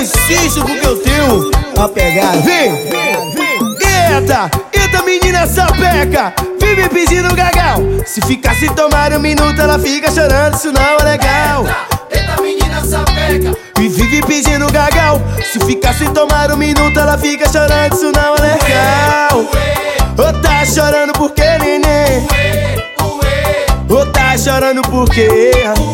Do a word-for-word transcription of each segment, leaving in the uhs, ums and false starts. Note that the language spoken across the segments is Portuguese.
insisto porque eu tenho a pegada. Vem! Eita, eita menina sapeca, vive pedindo gagal. Se ficar sem tomar um minuto ela fica chorando, isso não é legal. Eita menina sapeca, e vive pedindo gagal. Se ficar sem tomar um minuto ela fica chorando, isso não é legal. Ô tá chorando por quê, neném? Ô tá chorando por quê?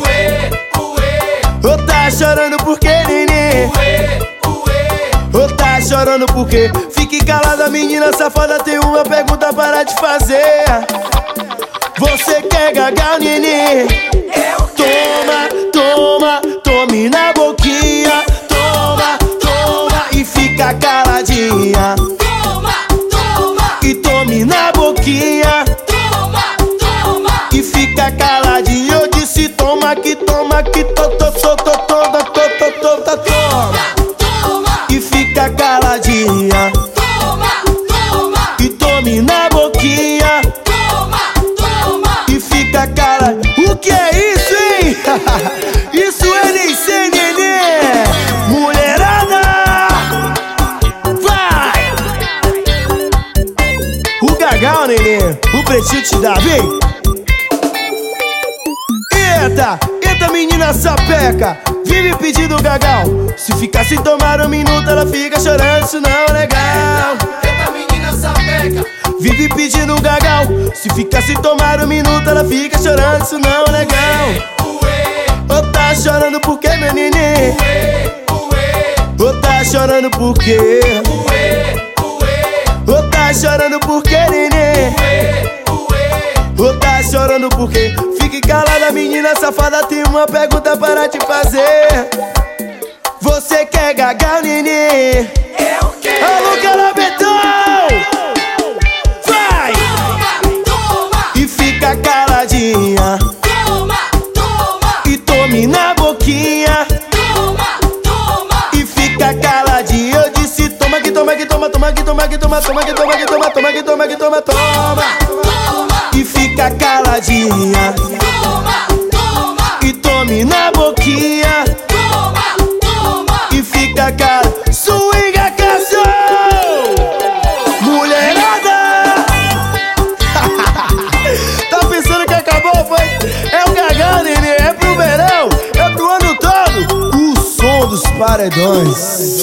Ô tá chorando por quê, neném? Ô tá chorando por quê? Fique calada, menina safada, tem uma pergunta para te fazer. Você quer gagal, neném? Toma, toma, tome na boquinha. Toma, toma e fica caladinha. toma, toma, E tome na boquinha toma, toma, e fica caladinha. Eu disse toma, que toma, que to, to, to, to, toma, to, to, to, to, toma. toma, E fica caladinha. toma, toma, E tome na boquinha toma, toma. e fica cara. O que é isso, hein? Isso é nem ser neném. Mulherada, vai! O gagal, neném, o pretinho te dá, vem! Eita, eita menina sapeca, vive pedindo gagal. Se ficar sem tomar um minuto ela fica chorando, isso não é legal. Eita menina sapeca, Vive pedindo gagal. Se ficar sem tomar um minuto ela fica chorando, isso não é legal. Ô tá chorando por quê, meu neném? Ô tá chorando por quê? Ô tá chorando por quê, neném? Ô tá chorando por quê? Fique calada, menina safada, tem uma pergunta para te fazer. Você quer gagal, neném? eu quero. Alô, Calabetão! Vai! Toma, toma, E fica caladinha. toma, toma, E tome na boquinha toma, toma, e fica caladinha. Eu disse toma, que toma, que toma, toma, que toma, que toma, toma, que toma, que toma, toma, que toma, que toma, toma. toma, E fica caladinha. toma, toma, E tome na boquinha toma, toma. e fica cara. Swinga canção! Mulherada! Tá pensando que acabou, foi? É o gagal, neném, é pro verão, é pro ano todo. O som dos paredões.